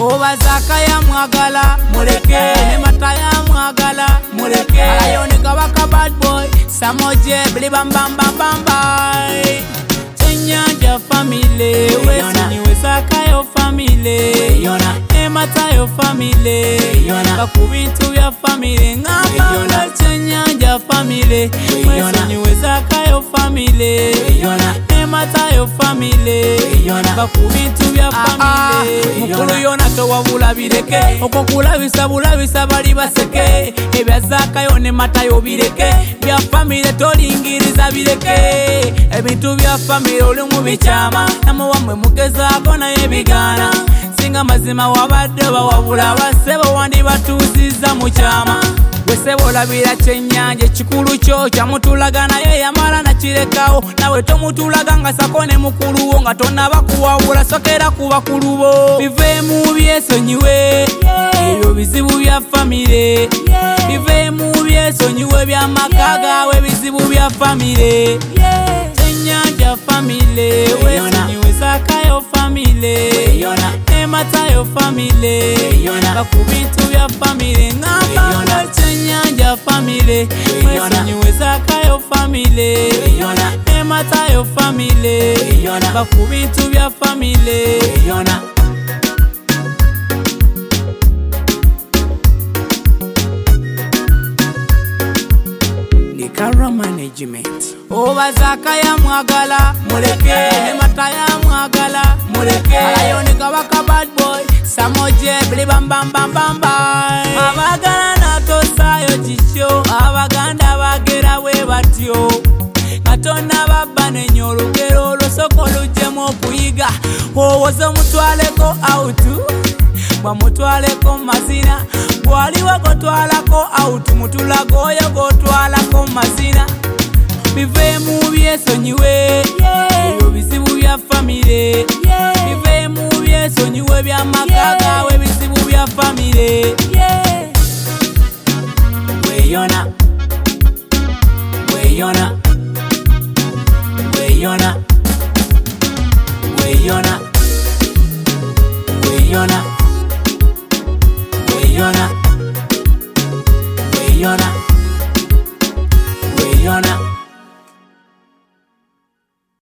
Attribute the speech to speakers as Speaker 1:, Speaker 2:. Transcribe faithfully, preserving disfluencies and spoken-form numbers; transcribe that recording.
Speaker 1: Oba Zakaya mwagala muleke, ne Mataya mwagala muleke, Alayoni Kabaka bad boy Samoje bili bam bam bam bam bye. Chenyanja family Wesinyiwe Zakayo family ne Matayo family bakubintu bya family ngamba Chenyanja family Wesinyiwe Zakayo family ne Matayo family bakubintu bya family. Mukulu yona towabula bireke okwo kulabisa bulabisa bali baseke ebya Zakayo ne Matayo bireke bya family tolingiriza bireke ebintu bya family oli mu bichama namu wamwe mugezaako naye bigana singa mazima wabadde bawabula basebo wandi batuuziza mu kyama wesebo olabira Chenyanja ekikulu kyo kyamutulaga naye yamala nakirekawo nawe tomutulaga nga sako ne mukuluwo nga tonaba kuwabula sokera ku bakulu bo biveemu byesonyiwe ebyo bizibu bya family biveemu byesonyiwe bya maka gaawe bizibu bya family. Chenyanja family Wesinyiwe Zakayo family ne Matayo family bakubintu bya family ngamba Chenyanja family Wesinyiwe Zakayo family ne Matayo family bakubintu bya family. Nikara management. Oba Zakaya mwagala muleke, ne Mataya mwagala muleke, Alayoni Kabaka bad boy Samoje bili bam bam bam bam bye. Abagala natosayo chicho abaganda bagera we batyo Katona baba nenyo olugero olosoko lujjemu okuyiga owoza omutwaleko autu bwamutwaleko mazina bwaliwo gotwalako autu mutulago oyo gotwalako mazina biveemu byesonyiwe ebyo bizibu bya family biveemu byesonyiwe bya maka gaawe bizibu bya family. Weyona Weyona Weyona Weyona